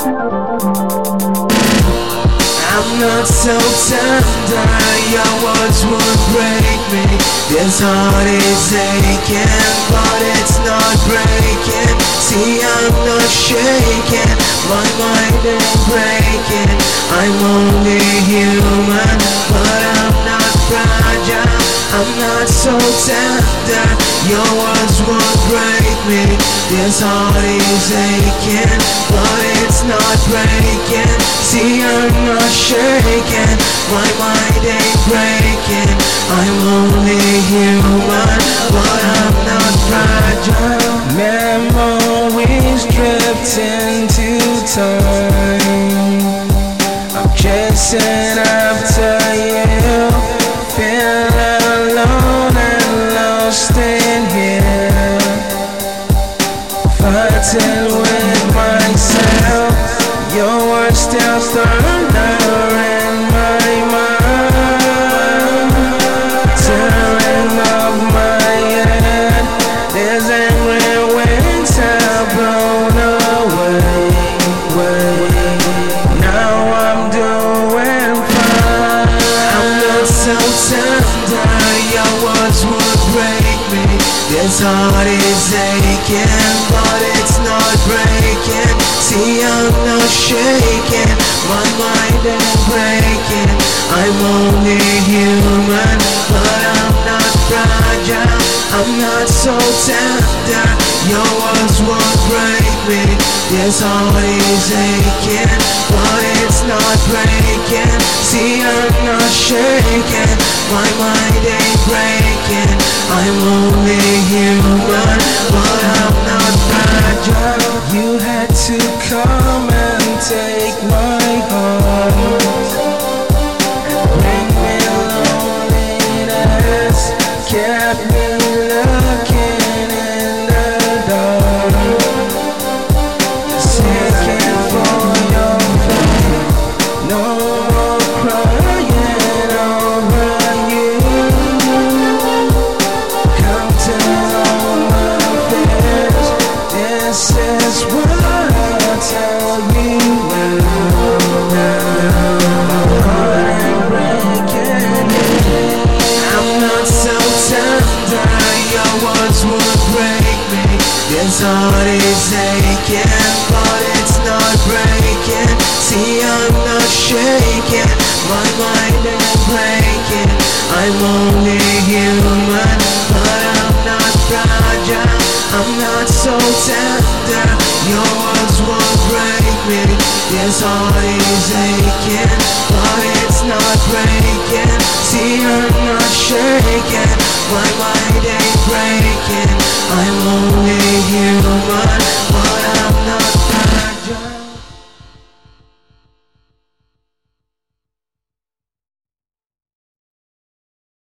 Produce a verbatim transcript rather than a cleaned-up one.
I'm not so tender, your words would break me. This heart is aching, but it's not breaking. See, I'm not shaking, my mind ain't breaking. I'm only human, but I'm not fragile. I'm not so tender, your words would break me. This heart is aching, but it's not breaking. See, I'm not shaking, my mind ain't breaking. I'm only human, but I'm not fragile. Memories drift into time. I'm chasing after you, feel alone and lost in here, fighting with myself. Your words still thunder in my mind, tearing up my head. There's angry winds have blown away, away. Now I'm doing fine. I'm not so tender, your words would break me. This heart is aching, but it's not breaking. See, I'm not shaking, my mind ain't breaking. I'm only human, but I'm not fragile. I'm not so tender, your words won't break me. This heart is aching, but it's not breaking. See, I'm not shaking, my mind ain't breaking. I'm only human, but I'm not fragile. You had to come and take my heart, bring me loneliness, kept me looking in the dark, seeking for your face. No more crying over you, counting all my fears. This is what I tell you now, heart ain't breaking. I'm not so tender, your words would break me. This heart is aching, but it's not breaking. See, I'm not shaking, my mind ain't breaking. I'm only human, but I'm not fragile. I'm not so tender, your words won't break me. This heart is aching, but it's not breaking. See, I'm not shaking, my mind ain't breaking. I'm only human.